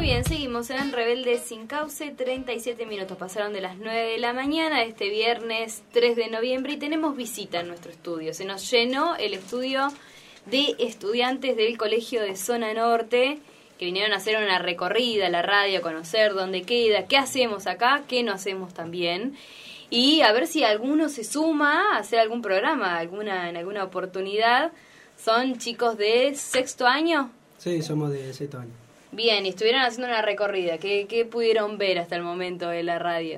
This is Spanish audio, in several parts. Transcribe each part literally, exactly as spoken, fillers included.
bien, seguimos en Rebeldes Sin Cauce. Treinta y siete minutos pasaron de las nueve de la mañana de este viernes tres de noviembre y tenemos visita en nuestro estudio. Se nos llenó el estudio de estudiantes del Colegio de Zona Norte que vinieron a hacer una recorrida a la radio, a conocer dónde queda, qué hacemos acá, qué no hacemos también. Y a ver si alguno se suma a hacer algún programa, alguna en alguna oportunidad. ¿Son chicos de sexto año? Sí, somos de sexto año. Bien, y estuvieron haciendo una recorrida. ¿Qué, qué pudieron ver hasta el momento de la radio?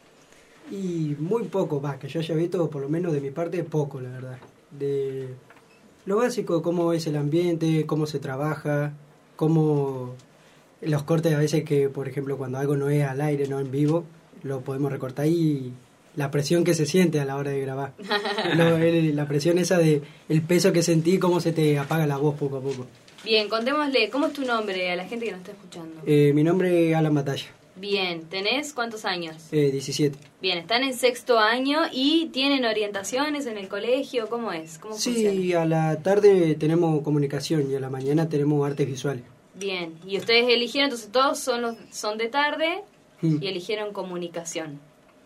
Y muy poco, va, que yo haya visto, por lo menos de mi parte, poco, la verdad. De lo básico, cómo es el ambiente, cómo se trabaja, cómo los cortes a veces que, por ejemplo, cuando algo no es al aire, no en vivo, lo podemos recortar y la presión que se siente a la hora de grabar. Lo, el, la presión esa de el peso que sentí, cómo se te apaga la voz poco a poco. Bien, contémosle, ¿cómo es tu nombre a la gente que nos está escuchando? Eh, mi nombre es Alan Batalla. Bien, ¿tenés cuántos años? Eh, diecisiete. Bien, están en sexto año y tienen orientaciones en el colegio, ¿cómo es? ¿Cómo sí, funciona? A la tarde tenemos comunicación y a la mañana tenemos artes visuales. Bien, y ustedes eligieron, entonces todos son los son de tarde Mm. y eligieron comunicación.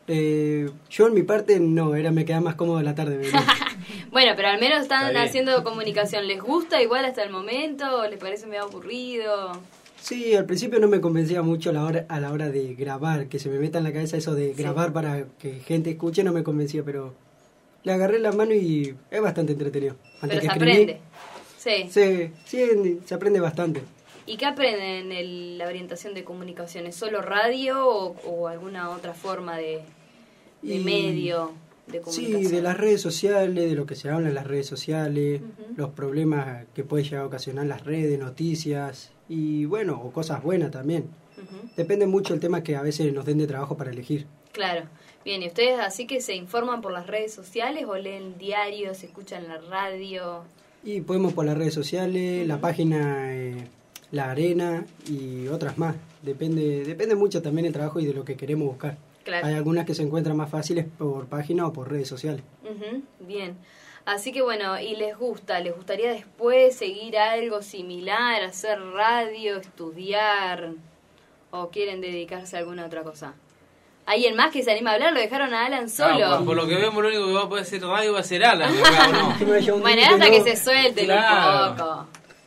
Eh, yo en mi parte no, era me quedaba más cómodo la tarde. Bueno, pero al menos están Está bien. haciendo comunicación. ¿Les gusta igual hasta el momento? ¿O les parece medio aburrido? Sí, al principio no me convencía mucho a la hora a la hora de grabar, que se me meta en la cabeza eso de Sí. grabar para que gente escuche, no me convencía, pero le agarré la mano y es bastante entretenido. Antes Pero que se escribí, aprende. Sí. Sí, sí, se aprende bastante. ¿Y qué aprenden en la orientación de comunicación? ¿Es solo radio o, o alguna otra forma de, de Y- medio de comunicación? Sí, de las redes sociales, de lo que se habla en las redes sociales, Ujú. los problemas que puede llegar a ocasionar las redes, noticias y bueno, o cosas buenas también. Ujú. Depende mucho el tema que a veces nos den de trabajo para elegir. Claro. Bien, ¿y ustedes así que se informan por las redes sociales o leen diarios, escuchan la radio? Y podemos por las redes sociales, la página eh, La Arena y otras más. Depende depende mucho también el trabajo y de lo que queremos buscar. Claro. Hay algunas que se encuentran más fáciles por página o por redes sociales. Ujú, bien. Así que bueno, ¿y les gusta? ¿Les gustaría después seguir algo similar, hacer radio, estudiar? ¿O quieren dedicarse a alguna otra cosa? ¿Alguien más que se anima a hablar? Lo dejaron a Alan solo. Claro, por, por lo que vemos, lo único que va a poder hacer radio va a ser Alan, acá, ¿o no? Que no haya un Bueno, límite, hasta ¿no? que se suelte Claro. un poco.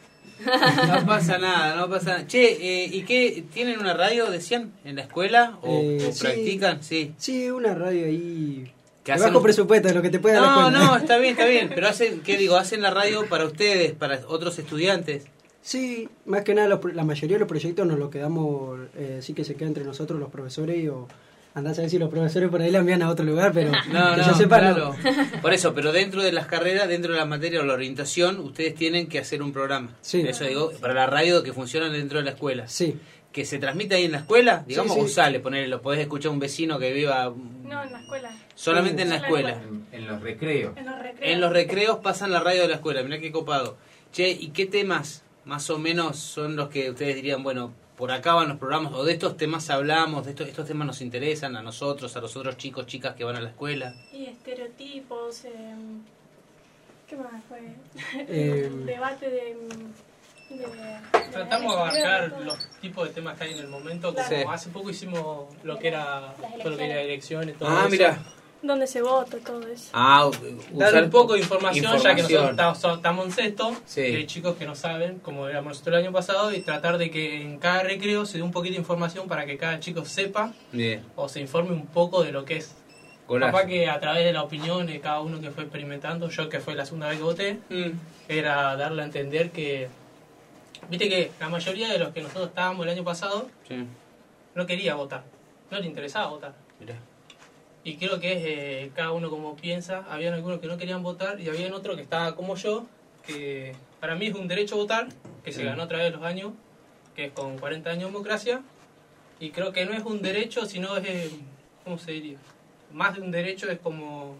No pasa nada, no pasa nada. Che, eh, ¿y qué? ¿Tienen una radio, decían, en la escuela? ¿O, Eh, o sí. practican? Sí. Sí, una radio ahí. ¿Qué De hacen? bajo presupuesto, de lo que te puede dar la No, escuela. no, está bien, está bien. Pero hacen, ¿qué digo? ¿Hacen la radio para ustedes, para otros estudiantes? Sí, más que nada los pro- la mayoría de los proyectos nos lo quedamos, eh, sí que se queda entre nosotros los profesores o andás a ver si los profesores por ahí la envían a otro lugar, pero No, que no, yo sepa, claro. no. Por eso, pero dentro de las carreras, dentro de la materia o la orientación, ustedes tienen que hacer un programa. Sí. Eso digo, para la radio que funciona dentro de la escuela. Sí, Que se transmite ahí en la escuela, digamos, Sí, sí. o sale, ponele, lo podés escuchar a un vecino que viva No, en la escuela. solamente en la Solo escuela. en En, en los recreos. En los recreos. En los recreos pasan la radio de la escuela, mirá qué copado. Che, ¿y qué temas más o menos son los que ustedes dirían, bueno, por acá van los programas, o de estos temas hablamos, de estos, estos temas nos interesan a nosotros, a los otros chicos, chicas que van a la escuela? Y estereotipos. Eh, ¿Qué más fue? Eh, El debate de. de Tratamos de abarcar los tipos de temas que hay en el momento. Como Sí. hace poco hicimos lo que era todo lo que era elecciones, todo Ah, eso. mira. Donde se vota, todo eso. Ah, Dar un poco de información, ya que nosotros información. estamos, estamos en sexto, Sí. que hay chicos que no saben, como éramos nosotros el año pasado, y tratar de que en cada recreo se dé un poquito de información para que cada chico sepa Bien. o se informe un poco de lo que es. Golazo. Capaz que a través de la opinión de cada uno que fue experimentando, yo que fue la segunda vez que voté, Mm. era darle a entender que, viste que la mayoría de los que nosotros estábamos el año pasado Sí, no quería votar, no le interesaba votar. mirá. Y creo que es eh, cada uno como piensa. Habían algunos que no querían votar y habían otro que estaba como yo, que para mí es un derecho votar, que se Sí. ganó a través de los años, que es con cuarenta años de democracia. Y creo que no es un derecho, sino es, eh, ¿cómo se diría? Más de un derecho es como,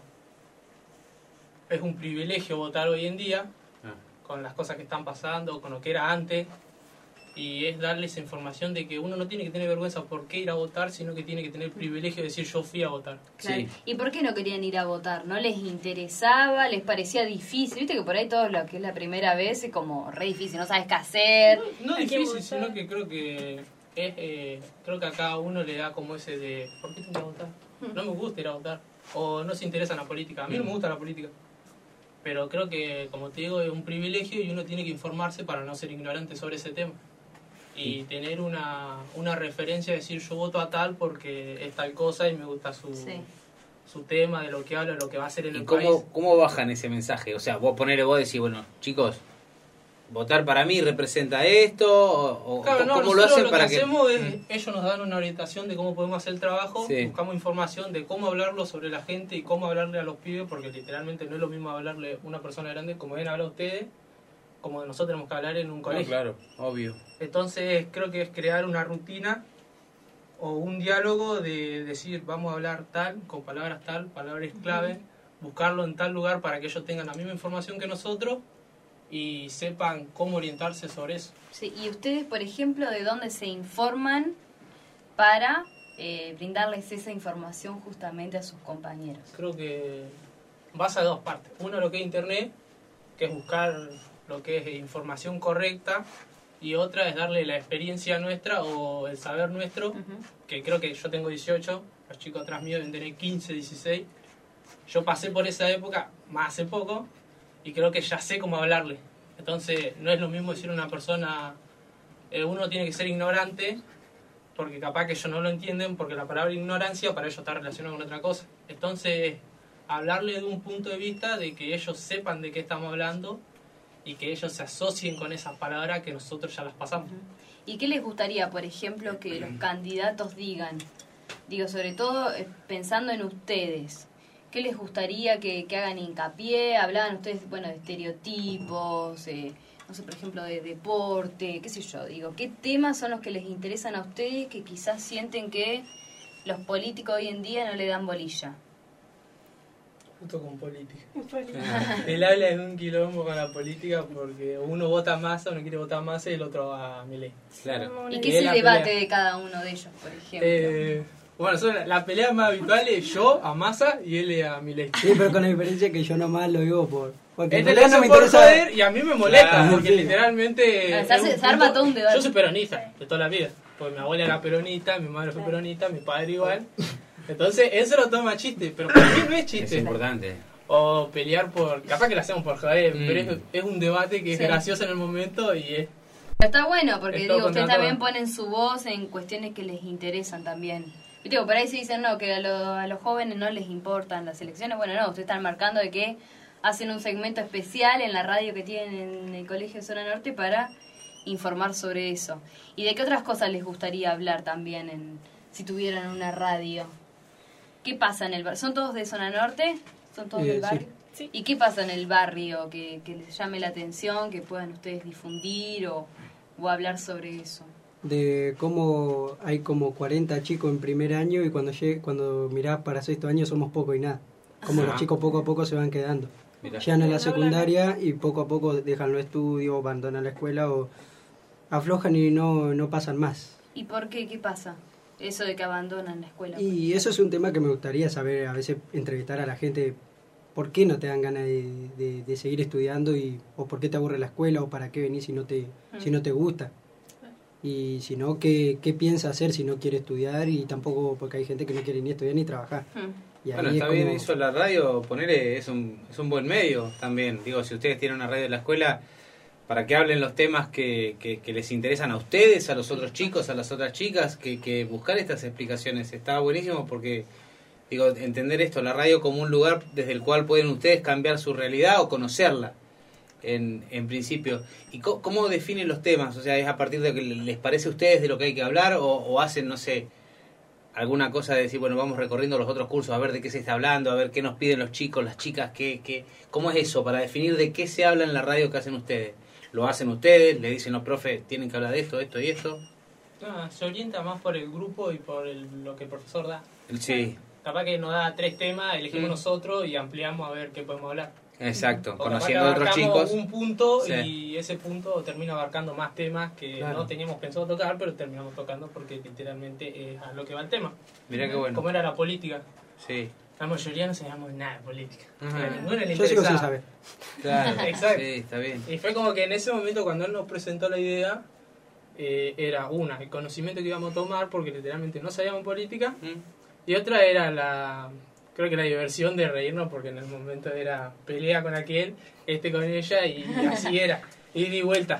es un privilegio votar hoy en día, Ah. con las cosas que están pasando, con lo que era antes. Y es darles información de que uno no tiene que tener vergüenza por qué ir a votar, sino que tiene que tener el privilegio de decir yo fui a votar. Claro. Sí. ¿Y por qué no querían ir a votar? ¿No les interesaba? ¿Les parecía difícil? Viste que por ahí todo lo que es la primera vez es como re difícil, no sabes qué hacer. No ¿A quién difícil, votar? sino que creo que es, eh, creo que a cada uno le da como ese de, ¿por qué tengo que ir a votar? No me gusta ir a votar, o no se interesa en la política. A mí no me gusta la política, pero creo que, como te digo, es un privilegio y uno tiene que informarse para no ser ignorante sobre ese tema. Y tener una, una referencia, decir yo voto a tal porque es tal cosa y me gusta su, Sí. su tema, de lo que habla, lo que va a hacer en ¿Y el cómo, país. cómo bajan ese mensaje? O sea, vos ponele, vos decís, bueno, chicos, votar para mí representa esto, o, o Claro, no, cómo lo nosotros hacen lo para que que... hacemos es, ellos nos dan una orientación de cómo podemos hacer el trabajo, Sí. buscamos información de cómo hablarlo sobre la gente y cómo hablarle a los pibes, porque literalmente no es lo mismo hablarle a una persona grande como deben hablar ustedes, como nosotros tenemos que hablar en un No, colegio. claro, obvio. Entonces creo que es crear una rutina o un diálogo de decir vamos a hablar tal, con palabras tal, palabras clave, buscarlo en tal lugar para que ellos tengan la misma información que nosotros y sepan cómo orientarse sobre eso. Sí, y ustedes, por ejemplo, ¿de dónde se informan para eh, brindarles esa información justamente a sus compañeros? Creo que vas a dos partes. Uno, lo que es internet, que es buscar lo que es información correcta, y otra es darle la experiencia nuestra o el saber nuestro, Ujú. que creo que yo tengo dieciocho, los chicos atrás mío deben tener quince, dieciséis. Yo pasé por esa época más hace poco y creo que ya sé cómo hablarle. Entonces no es lo mismo decir a una persona, eh, uno tiene que ser ignorante, porque capaz que ellos no lo entienden, porque la palabra ignorancia para ellos está relacionada con otra cosa. Entonces, hablarle de un punto de vista de que ellos sepan de qué estamos hablando y que ellos se asocien con esas palabras que nosotros ya las pasamos. ¿Y qué les gustaría, por ejemplo, que los candidatos digan? Digo, sobre todo eh, pensando en ustedes. ¿Qué les gustaría que, que hagan hincapié? Hablaban ustedes, bueno, de estereotipos, eh, no sé, por ejemplo, de deporte, qué sé yo. Digo, ¿qué temas son los que les interesan a ustedes que quizás sienten que los políticos hoy en día no le dan bolilla? Justo con política. Política. Él habla de un quilombo con la política porque uno vota a Massa, uno quiere votar a Massa y el otro a Milei. Claro. ¿Y Y qué es es el la debate pelea. de cada uno de ellos, por ejemplo? Eh, bueno, son la, la pelea más habitual es yo a Massa y él a Milei. Sí, pero con la diferencia que yo nomás lo digo por... Porque en Este realidad lo no me hace por interesa... joder y a mí me molesta Claro, porque sí. literalmente... Ah, se hace- es un se arma punto- todo un debate. Yo soy peronista de toda la vida, porque mi abuela era peronista, mi madre fue Claro. peronista, mi padre igual. Entonces él lo toma chiste, pero para mí no es Es chiste. importante. O pelear por... Capaz que lo hacemos por joder, Mm. pero es, es un debate que es Sí. gracioso en el momento y es... Pero está bueno, porque Es todo digo, ustedes contra también todo. ponen su voz en cuestiones que les interesan también. Y digo, por ahí se dicen, no, que a, lo- a los jóvenes no les importan las elecciones. Bueno, no, ustedes están marcando de que hacen un segmento especial en la radio que tienen en el Colegio de Zona Norte para informar sobre eso. ¿Y de qué otras cosas les gustaría hablar también en, si tuvieran una radio? ¿Qué pasa en el barrio? ¿Son todos de Zona Norte? ¿Son todos Eh, del sí. barrio? Sí. ¿Y qué pasa en el barrio que, que les llame la atención, que puedan ustedes difundir o, o hablar sobre eso? De cómo hay como cuarenta chicos en primer año y cuando llegue, cuando mirás para sexto año somos poco y nada. Como Ajá. los chicos poco a poco se van quedando. Mirá. Llegan a la No secundaria y poco a poco dejan los estudios, abandonan la escuela o aflojan y no, no pasan más. ¿Y por qué? ¿Qué pasa? Eso de que abandonan la escuela. Y eso es un tema que me gustaría saber, a veces entrevistar a la gente, ¿por qué no te dan ganas de, de- de seguir estudiando? Y, ¿o por qué te aburre la escuela? ¿O para qué venís si no te, si no te gusta? Y si no, ¿qué, ¿qué piensa hacer si no quiere estudiar? Y tampoco, porque hay gente que no quiere ni estudiar ni trabajar. Hmm. Y ahí Bueno, es está bien como- eso, la radio, ponerle, es un, es un buen medio también. Digo, si ustedes tienen una radio de la escuela, para que hablen los temas que, que, que les interesan a ustedes, a los otros chicos, a las otras chicas, que, que buscar estas explicaciones. Está buenísimo porque, digo, entender esto, la radio como un lugar desde el cual pueden ustedes cambiar su realidad o conocerla, en, en principio. ¿Y co- cómo definen los temas? O sea, ¿es a partir de lo que les parece a ustedes de lo que hay que hablar o, o hacen, no sé, alguna cosa de decir, bueno, vamos recorriendo los otros cursos a ver de qué se está hablando, a ver qué nos piden los chicos, las chicas, qué, qué, cómo es eso para definir de qué se habla en la radio que hacen ustedes? ¿Lo hacen ustedes? ¿Le dicen los profes, tienen que hablar de esto, esto y esto? No, se orienta más por el grupo y por el- lo que el profesor da. Sí, Capaz que nos da tres temas, elegimos Mm. nosotros y ampliamos a ver qué podemos hablar. exacto, O capaz conociendo que a otros abarcamos chicos. un punto Sí. y ese punto termina abarcando más temas que Claro. no teníamos pensado tocar, pero terminamos tocando porque literalmente es a lo que va el tema. Mirá qué bueno. Como era la política. Sí, La mayoría no sabíamos nada de política. Ajá. A ninguno le Yo sigo sin interesaba. saber. claro. Exacto. Sí, está bien. Y fue como que en ese momento cuando él nos presentó la idea, eh, era una, el conocimiento que íbamos a tomar porque literalmente no sabíamos política, ¿Mm? y otra era la, creo que la diversión de reírnos porque en el momento era pelea con aquel, este con ella, y así era, ida y vuelta.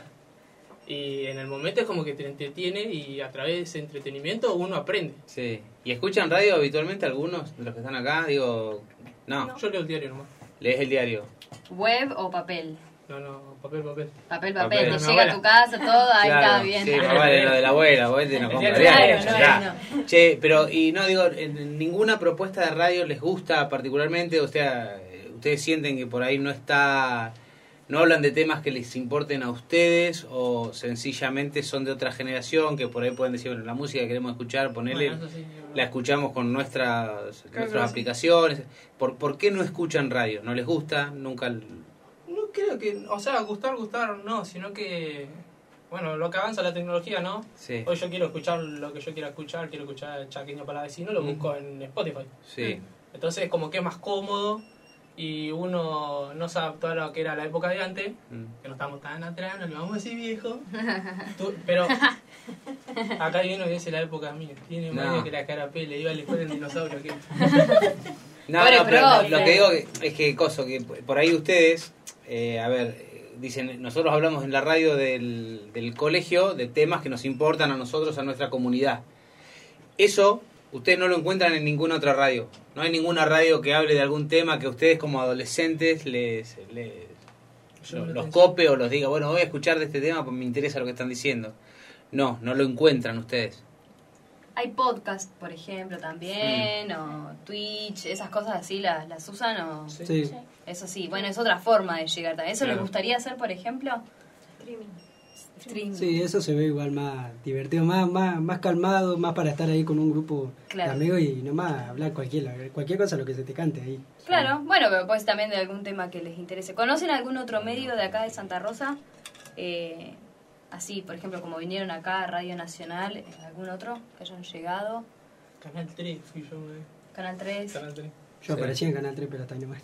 Y en el momento es como que te entretiene y a través de ese entretenimiento uno aprende. Sí. ¿Y escuchan radio habitualmente algunos de los que están acá? Digo, no, Yo leo el diario nomás. lees el diario. ¿Web o papel? No, no, papel, papel. Papel, papel, Papel. te Mi llega abuela. a tu casa, todo, ahí Claro, está bien. Sí, más vale lo de la abuela, vos te no El compras diario, diario, claro, ya no, está. Che, pero, y no digo, en ninguna propuesta de radio les gusta particularmente, o sea, eh, ustedes sienten que por ahí no está, no hablan de temas que les importen a ustedes, o sencillamente son de otra generación, que por ahí pueden decir, bueno, la música que queremos escuchar, ponele, Bueno, eso sí, la escuchamos con nuestras, Claro, nuestras sí. aplicaciones. ¿Por, ¿Por qué no escuchan radio? ¿No les gusta? Nunca... No creo que, o sea, gustar, gustar, no, sino que, bueno, lo que avanza la tecnología, ¿no? Sí, Hoy yo quiero escuchar lo que yo quiera escuchar, quiero escuchar Chaqueño para Vecino, lo Mm. busco en Spotify. sí. Entonces como que es más cómodo y uno no se adaptó a lo que era la época de antes, Mm. que no estamos tan atrás, no le vamos a decir viejo. Tú- pero acá hay uno que dice la época mía, tiene más No. vida que la carapela, iba a la escuela en dinosaurio. ¿Qué? No, Pobre no, pero profe. lo que digo que- es que, coso, que por ahí ustedes, eh, a ver, eh, dicen, nosotros hablamos en la radio del, del colegio de temas que nos importan a nosotros, a nuestra comunidad. Eso ustedes no lo encuentran en ninguna otra radio. No hay ninguna radio que hable de algún tema que a ustedes como adolescentes les, les Llama la los atención. cope o los diga, bueno, voy a escuchar de este tema porque me interesa lo que están diciendo. No, no lo encuentran ustedes. Hay podcast, por ejemplo, también, o Twitch, esas cosas así, ¿las, las usan o...? Sí. Sí. Sí. Eso sí, bueno, es otra forma de llegar también. ¿Eso Claro. les gustaría hacer, por ejemplo? Streaming. Stream. Sí, eso se ve igual más divertido, más más más calmado, más para estar ahí con un grupo Claro. de amigos y nomás hablar cualquier, cualquier cosa, lo que se te cante ahí. Claro, bueno, pero pues también de algún tema que les interese. ¿Conocen algún otro medio de acá de Santa Rosa? Eh, así, por ejemplo, como vinieron acá a Radio Nacional, eh, ¿algún otro que hayan llegado? Canal tres fui yo, eh. Canal tres. Canal tres. Yo Sí. aparecí en Canal tres, pero hasta ahí nomás.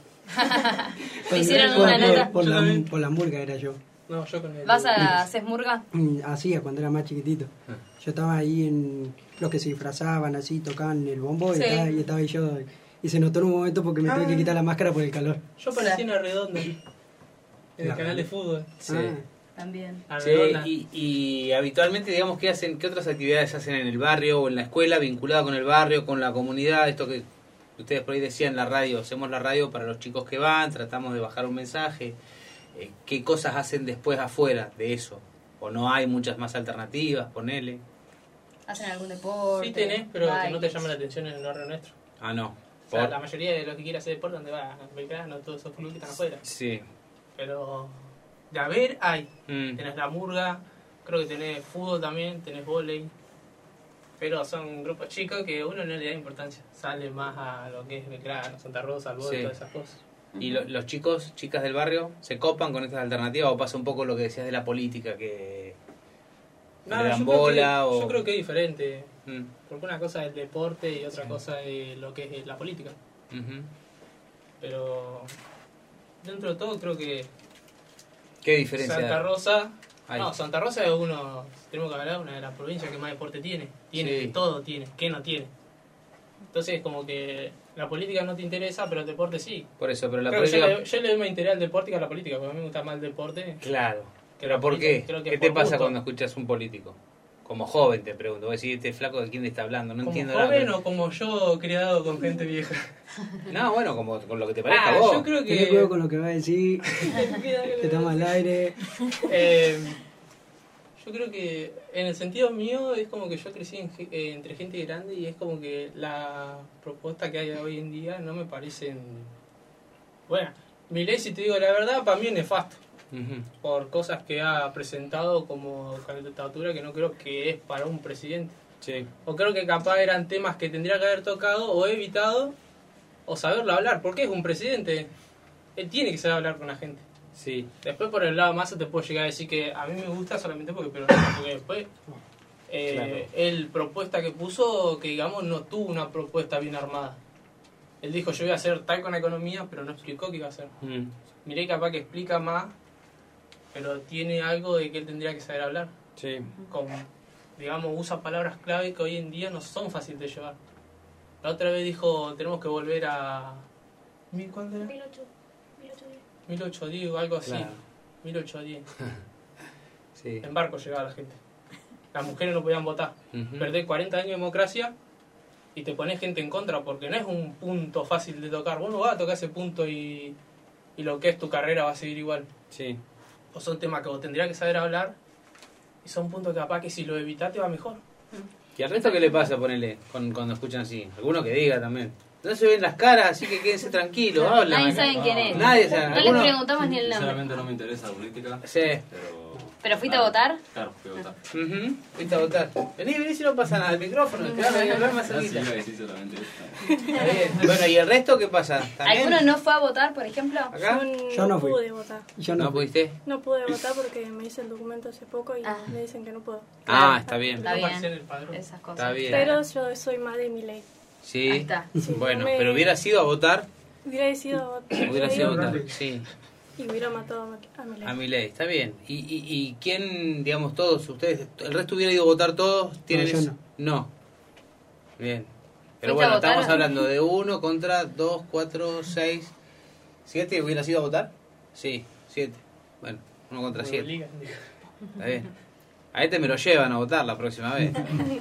Te hicieron por, una por- nota. Por, Yo la, también. por la murga era yo. No, yo con el... ¿Vas a hacer murga? Mm, Hacía cuando era más chiquitito. Ah. Yo estaba ahí en los que se disfrazaban así, tocaban el bombo Sí. y, estaba, y estaba ahí yo. Y se notó en un momento porque me tuve que Ah. quitar la máscara por el calor. Yo aparecí en Arredonda, en el La- canal de fútbol. Sí. Ah, También. Sí, Arredonda. y, y habitualmente, digamos, ¿qué hacen, qué otras actividades hacen en el barrio o en la escuela vinculada con el barrio, con la comunidad? Esto que ustedes por ahí decían, la radio, hacemos la radio para los chicos que van, tratamos de bajar un mensaje. Eh, ¿Qué cosas hacen después afuera de eso? ¿O no hay muchas más alternativas? Ponele. ¿Hacen algún deporte? Sí tenés, pero que no te bailes? llama la atención en el barrio nuestro. Ah, no. O sea, Por- la mayoría de los que quieren hacer deporte, donde va Belgrano, todos esos clubes que están afuera. Sí. Pero de haber hay. Mm. Tenés la murga, creo que tenés fútbol también, tenés vóley. Pero son grupos chicos que uno no le da importancia. Sale más a lo que es Belgrano, Santa Rosa, Albor, Sí. todas esas cosas. ¿Y lo- los chicos, chicas del barrio, se copan con estas alternativas o pasa un poco lo que decías de la política, que no No, le dan yo, creo bola que, o...? yo creo que es diferente. Mm. Porque una cosa es el deporte y otra cosa es lo que es la política. Ujú. Pero dentro de todo creo que ¿Qué diferencia Santa hay? Rosa... Hay. No, Santa Rosa es uno, tenemos que hablar, una de las provincias que más deporte tiene. Tiene Sí. de todo, tiene. ¿Qué no tiene? Entonces como que la política no te interesa, pero el deporte sí. Por eso, pero la Creo que política... yo, le, yo le doy más interés al deporte que a la política, porque a mí me gusta más el deporte. Claro. Que ¿Pero la por política, qué? creo que ¿Qué es te por pasa gusto. cuando escuchas un político? Como joven te pregunto. Voy a decir, este flaco, ¿de quién te está hablando? No Como entiendo joven nada. o como yo criado con gente vieja. No, bueno, como con lo que te parezca Ah, vos. yo creo Tenés que... cuidado con lo que va a decir, te toma al aire. Eh, yo creo que en el sentido mío es como que yo crecí en ge- eh, entre gente grande y es como que la propuesta que hay hoy en día no me parecen... Bueno, Milei, si te digo la verdad, para mí es nefasto. Ujú. Por cosas que ha presentado como candidatura que no creo que es para un presidente. Sí. O creo que capaz eran temas que tendría que haber tocado o evitado o saberlo hablar. Porque es un presidente. Él tiene que saber hablar con la gente. Sí. Después por el lado más te puedo llegar a decir que a mí me gusta solamente porque pero porque después eh, Claro. él propuesta que puso que digamos no tuvo una propuesta bien armada. Él dijo yo voy a hacer tal con la economía pero no explicó qué iba a hacer. Mm. Miré capaz que explica más pero tiene algo de que él tendría que saber hablar. Sí. Con, digamos, usa palabras clave que hoy en día no son fáciles de llevar. La otra vez dijo, tenemos que volver a... ¿mil cuánto era? mil ocho, mil ocho diez. mil ochocientos diez o algo así. Claro. mil ochocientos diez. Sí. En barco llegaba la gente. Las mujeres no podían votar. Ujú. Perdés cuarenta años de democracia y te pones gente en contra porque no es un punto fácil de tocar. Vos no vas a tocar ese punto y, y lo que es tu carrera va a seguir igual. Sí. O son temas que vos tendrías que saber hablar y son puntos que capaz que si lo evitás te va mejor. ¿Y al resto qué le pasa, ponele, con, cuando escuchan así? Alguno que diga también. No se ven las caras, así que quédense tranquilos, hablan. Nadie sabe quién es. Nadie sabe. No les ¿Alguno? preguntamos ni el nombre. Sinceramente no me interesa la política, Sí. pero... ¿Pero fuiste a votar? Claro, fui a votar. Ujú. Fuiste a votar. Vení, vení si no pasa nada. El micrófono, quedame ahí a hablar más Ah, sí, cerquita. iba a decir solamente eso. Está bien. Bueno, ¿y el resto qué pasa? ¿También? ¿Alguno no fue a votar, por ejemplo? ¿Acá? Yo, Yo no fui. pude votar. Yo ¿No no. pudiste? No pude votar porque me hice el documento hace poco y Ah. me dicen que no puedo. Ah, está bien. Está No bien. aparecía en el padrón. Esas cosas. Está bien. Pero yo soy más de mi ley. Sí. Ahí está. Sí, Bueno, no me- pero hubiera sido a votar. Hubiera sido Hubiera sido a Claro. votar. Sí. y hubiera matado a mi ley. A mi ley, está bien. ¿Y, y, y quién, digamos, todos ustedes, el resto hubiera ido a votar todos? ¿Tienen No, yo eso? No. Bien. Pero ¿Fuiste bueno, a votar? estamos hablando de uno contra dos, cuatro, seis, siete. ¿Hubiera sido a votar? Sí, siete. Bueno, uno contra Me siete. obligan. Está bien. A este me lo llevan a votar la próxima vez.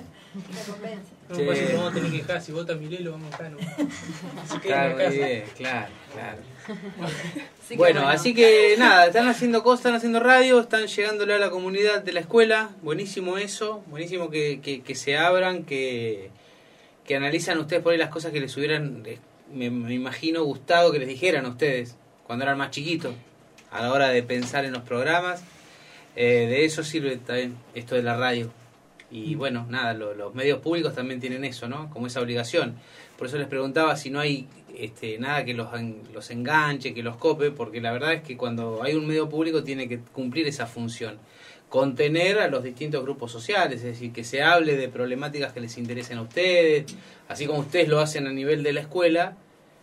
No, Sí. pues, no vamos a tener que dejar, si vota Milei lo vamos a dejar. ¿no? Así que Claro, en la casa. bien, claro, claro. Así que Bueno, así que nada, están haciendo cosas, están haciendo radio, están llegándole a la comunidad de la escuela. Buenísimo eso, buenísimo que, que, que se abran, que, que analizan ustedes por ahí las cosas que les hubieran, eh, me, me imagino, gustado que les dijeran a ustedes cuando eran más chiquitos, a la hora de pensar en los programas. Eh, de eso sirve también esto de la radio. Y bueno, nada, lo- los medios públicos también tienen eso, ¿no? Como esa obligación. Por eso les preguntaba si no hay este, nada que los, en- los enganche, que los cope, porque la verdad es que cuando hay un medio público tiene que cumplir esa función. Contener a los distintos grupos sociales, es decir, que se hable de problemáticas que les interesen a ustedes, así como ustedes lo hacen a nivel de la escuela,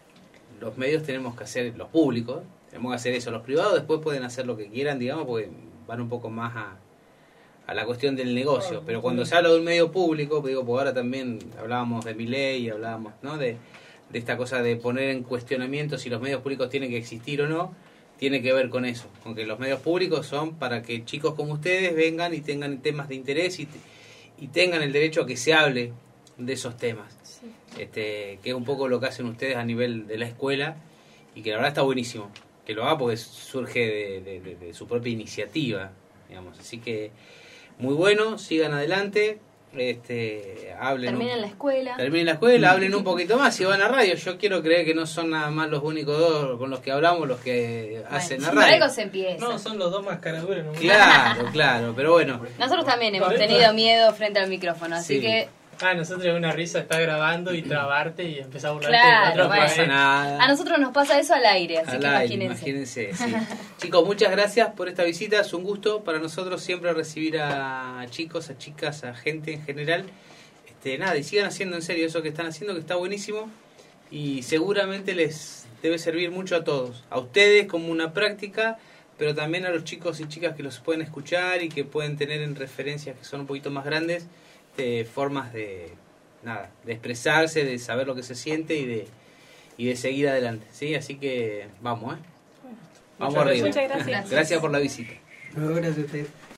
los medios tenemos que hacer, los públicos, tenemos que hacer eso. Los privados después pueden hacer lo que quieran, digamos, porque van un poco más a a la cuestión del negocio, pero cuando se habla de un medio público, digo, porque ahora también hablábamos de Milei, hablábamos, ¿no?, de, de esta cosa de poner en cuestionamiento si los medios públicos tienen que existir o no, tiene que ver con eso, con que los medios públicos son para que chicos como ustedes vengan y tengan temas de interés y, y tengan el derecho a que se hable de esos temas, Sí. este, que es un poco lo que hacen ustedes a nivel de la escuela y que la verdad está buenísimo, que lo haga porque surge de, de- de- de su propia iniciativa, digamos, así que muy bueno, sigan adelante, este, hablen. un- Terminen la escuela. Terminen la escuela, hablen un poquito más y van a radio. Yo quiero creer que no son nada más los únicos dos con los que hablamos los que hacen la Bueno, por radio. algo se empieza. No, son los dos más caraduras. ¿no? Claro, claro, pero bueno. Nosotros también hemos Correcto. tenido miedo frente al micrófono, así Sí. que Ah, nosotros es una risa, está grabando y trabarte y empezar a burlarte Claro, de otro. No bueno. pasa nada. a nosotros nos pasa eso al aire, así Al que aire, imagínense. imagínense, sí. Chicos, muchas gracias por esta visita. Es un gusto para nosotros siempre recibir a chicos, a chicas, a gente en general. Este, nada, y sigan haciendo en serio eso que están haciendo, que está buenísimo. Y seguramente les debe servir mucho a todos. A ustedes como una práctica, pero también a los chicos y chicas que los pueden escuchar y que pueden tener en referencias que son un poquito más grandes, de formas de nada, de expresarse, de saber lo que se siente y de y de seguir adelante, ¿sí? Así que vamos, ¿eh? Vamos Muchas arriba. Muchas gracias. Gracias por la visita. No, gracias a ustedes.